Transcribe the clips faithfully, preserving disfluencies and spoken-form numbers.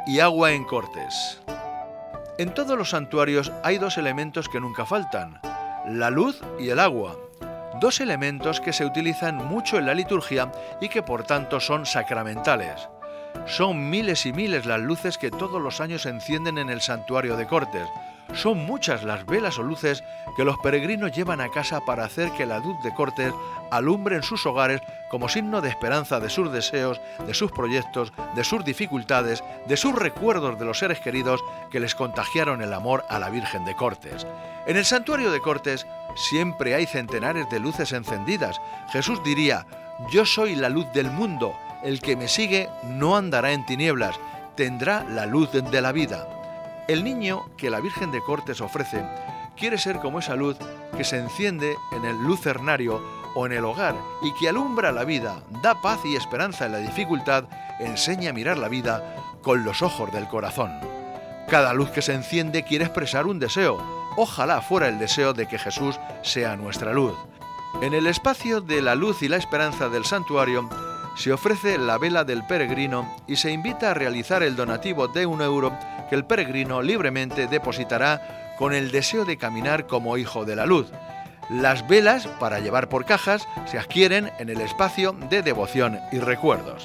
y agua en Cortes. En todos los santuarios hay dos elementos que nunca faltan: la luz y el agua. Dos elementos que se utilizan mucho en la liturgia y que por tanto son sacramentales. Son miles y miles las luces que todos los años se encienden en el santuario de Cortes. Son muchas las velas o luces que los peregrinos llevan a casa para hacer que la luz de Cortes alumbre en sus hogares como signo de esperanza de sus deseos, de sus proyectos, de sus dificultades, de sus recuerdos de los seres queridos que les contagiaron el amor a la Virgen de Cortes. En el santuario de Cortes siempre hay centenares de luces encendidas. Jesús diría: yo soy la luz del mundo, el que me sigue no andará en tinieblas, tendrá la luz de la vida. El niño que la Virgen de Cortes ofrece quiere ser como esa luz que se enciende en el lucernario o en el hogar y que alumbra la vida, da paz y esperanza en la dificultad, enseña a mirar la vida con los ojos del corazón. Cada luz que se enciende quiere expresar un deseo. Ojalá fuera el deseo de que Jesús sea nuestra luz. En el espacio de la luz y la esperanza del santuario se ofrece la vela del peregrino y se invita a realizar el donativo de un euro que el peregrino libremente depositará con el deseo de caminar como hijo de la luz. Las velas, para llevar por cajas, se adquieren en el espacio de devoción y recuerdos.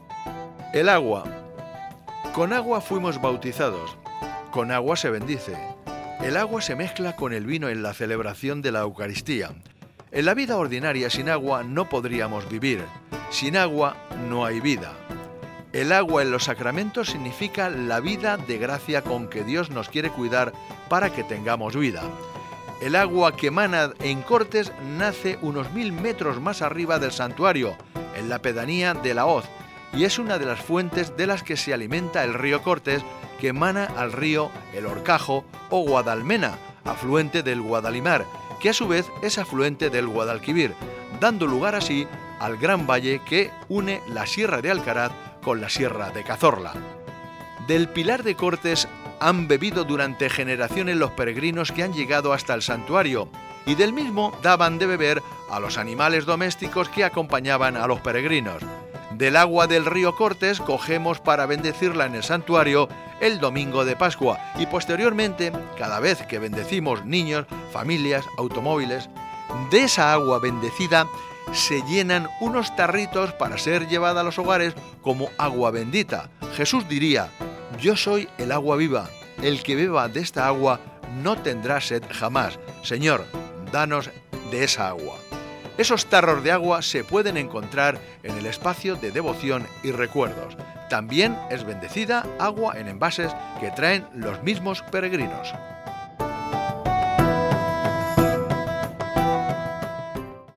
El agua. Con agua fuimos bautizados. Con agua se bendice. El agua se mezcla con el vino en la celebración de la Eucaristía. En la vida ordinaria sin agua no podríamos vivir. Sin agua no hay vida. El agua en los sacramentos significa la vida de gracia con que Dios nos quiere cuidar para que tengamos vida. El agua que emana en Cortes nace unos mil metros más arriba del santuario, en la pedanía de La Hoz, y es una de las fuentes de las que se alimenta el río Cortes, que emana al río El Horcajo o Guadalmena, afluente del Guadalimar, que a su vez es afluente del Guadalquivir, dando lugar así al gran valle que une la Sierra de Alcaraz con la Sierra de Cazorla. Del Pilar de Cortes han bebido durante generaciones los peregrinos que han llegado hasta el santuario, y del mismo daban de beber a los animales domésticos que acompañaban a los peregrinos. Del agua del río Cortes cogemos para bendecirla en el santuario el domingo de Pascua y posteriormente, cada vez que bendecimos niños, familias, automóviles, de esa agua bendecida se llenan unos tarritos para ser llevada a los hogares como agua bendita. Jesús diría: yo soy el agua viva, el que beba de esta agua no tendrá sed jamás. Señor, danos de esa agua. Esos tarros de agua se pueden encontrar en el espacio de devoción y recuerdos. También es bendecida agua en envases que traen los mismos peregrinos.